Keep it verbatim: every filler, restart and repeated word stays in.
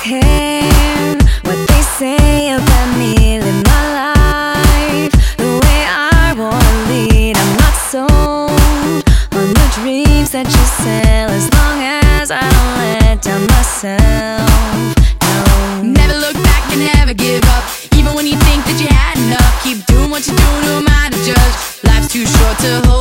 care what they say about me. Live my life the way I wanna lead. I'm not sold on the dreams that you sell, as long as I don't let down myself. No. Never look back and never give up, even when you think that you had enough. Keep doing what you do, no matter judge. Life's too short to hold